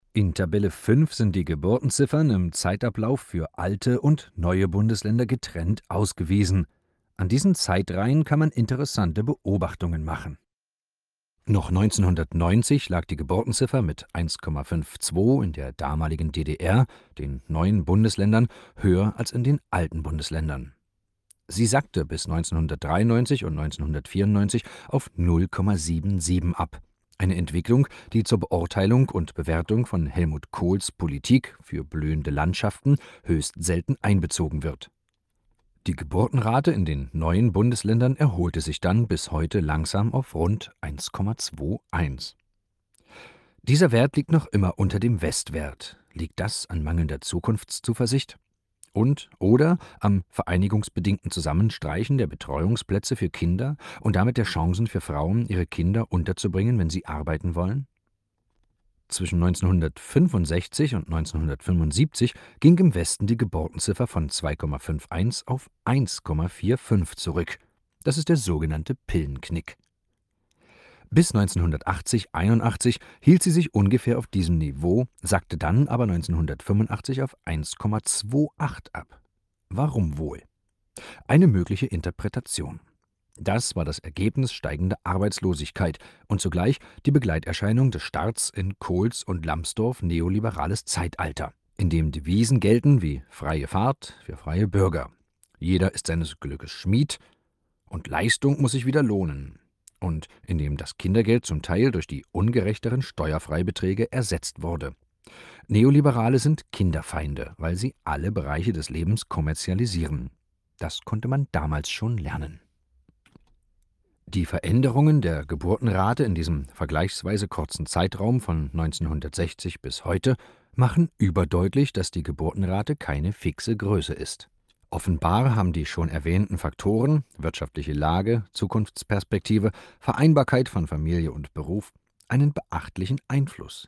In Tabelle 5 sind die Geburtenziffern im Zeitablauf für alte und neue Bundesländer getrennt ausgewiesen. An diesen Zeitreihen kann man interessante Beobachtungen machen. Noch 1990 lag die Geburtenziffer mit 1,52 in der damaligen DDR, den neuen Bundesländern, höher als in den alten Bundesländern. Sie sackte bis 1993 und 1994 auf 0,77 ab. Eine Entwicklung, die zur Beurteilung und Bewertung von Helmut Kohls Politik für blühende Landschaften höchst selten einbezogen wird. Die Geburtenrate in den neuen Bundesländern erholte sich dann bis heute langsam auf rund 1,21. Dieser Wert liegt noch immer unter dem Westwert. Liegt das an mangelnder Zukunftszuversicht? Oder am vereinigungsbedingten Zusammenstreichen der Betreuungsplätze für Kinder und damit der Chancen für Frauen, ihre Kinder unterzubringen, wenn sie arbeiten wollen? Zwischen 1965 und 1975 ging im Westen die Geburtenziffer von 2,51 auf 1,45 zurück. Das ist der sogenannte Pillenknick. Bis 1980/81 hielt sie sich ungefähr auf diesem Niveau, sackte dann aber 1985 auf 1,28 ab. Warum wohl? Eine mögliche Interpretation: Das war das Ergebnis steigender Arbeitslosigkeit und zugleich die Begleiterscheinung des Starts in Kohls und Lambsdorff neoliberales Zeitalter, in dem Devisen gelten wie freie Fahrt für freie Bürger, jeder ist seines Glückes Schmied und Leistung muss sich wieder lohnen, und in dem das Kindergeld zum Teil durch die ungerechteren Steuerfreibeträge ersetzt wurde. Neoliberale sind Kinderfeinde, weil sie alle Bereiche des Lebens kommerzialisieren. Das konnte man damals schon lernen. Die Veränderungen der Geburtenrate in diesem vergleichsweise kurzen Zeitraum von 1960 bis heute machen überdeutlich, dass die Geburtenrate keine fixe Größe ist. Offenbar haben die schon erwähnten Faktoren wirtschaftliche Lage, Zukunftsperspektive, Vereinbarkeit von Familie und Beruf einen beachtlichen Einfluss.